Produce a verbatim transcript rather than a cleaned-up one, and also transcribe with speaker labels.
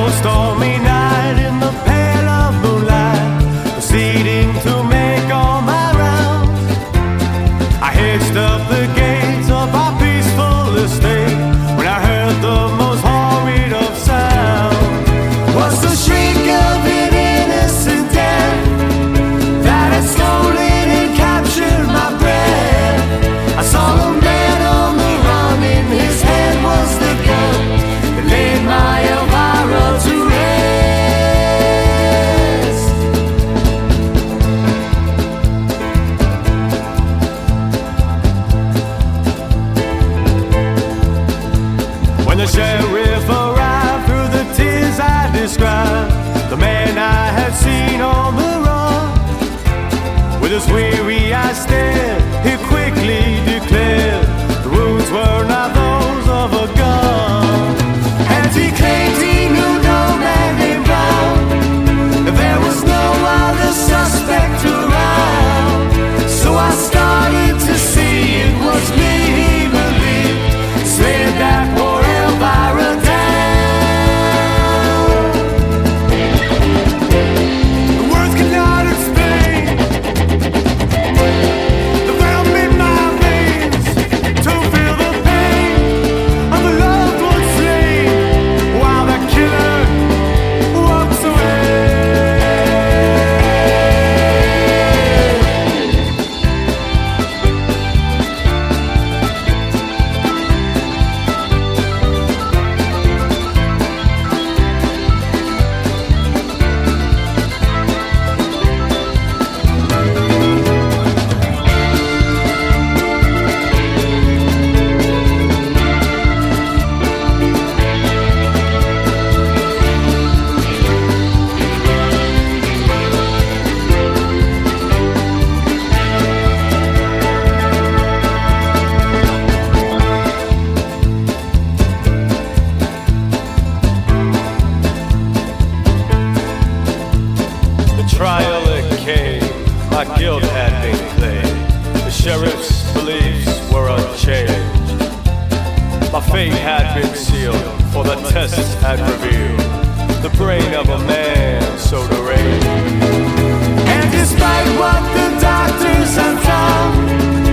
Speaker 1: stormy night in the pale of moonlight, proceeding to make all my rounds. I hitched up the gates of our peaceful estate when I heard the most horrid of sounds. Was the shriek of an innocent death that had stolen and captured my breath. I saw a man on the run, in his hand was the gun that laid my Elvira to rest. When the sheriff arrived, through the tears I described the man I had seen on the run. With his weary eyes stared, he quickly declared the wounds were not those of a gun. And he claimed he knew no man named Brown, and there was no other suspect around. So I started to see it was me he believed slayed that poor Elvira down. The words cannot explain the venom in my veins to feel the pain of the loved one slain while the killer walks away. The trial it came, my guilt had been claimed. The sheriff's beliefs were unchanged. My fate had been sealed, for the tests had revealed the brain of a man so deranged. And despite what the doctors had found,